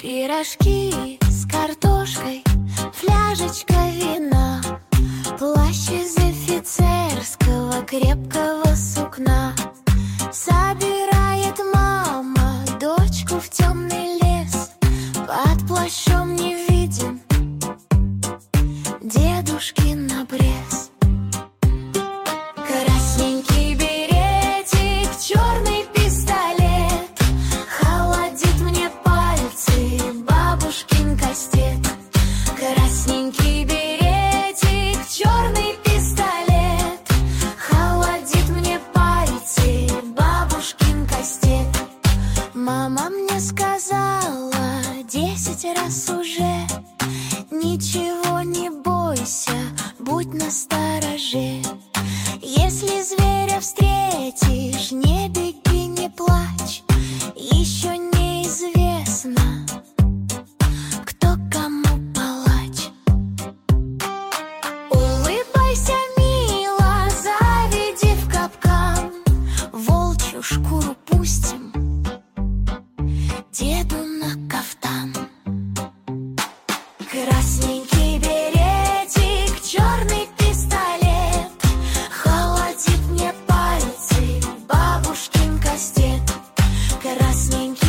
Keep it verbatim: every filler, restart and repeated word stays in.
Пирожки с картошкой, фляжечка вина, плащ из офицерского крепкого сукна. Собирает мама дочку в темный лес, под плащом не виден дедушкин обрез. Красненький беретик, черный пистолет, холодит мне пальцы бабушкин кастет. Красненький беретик, черный пистолет, холодит мне пальцы бабушкин кастет. Мама мне сказала десять раз уже: ничего не бойся, будь настороже. Если зверя встретишь, не беги, не плачь, еще неизвестно, кто кому палач. Улыбайся, мило, заведи в капкан, волчью шкуру пустим деду на кафтан. Красненький беретик, черный пистолет, холодит мне пальцы бабушкин кастет. Красненький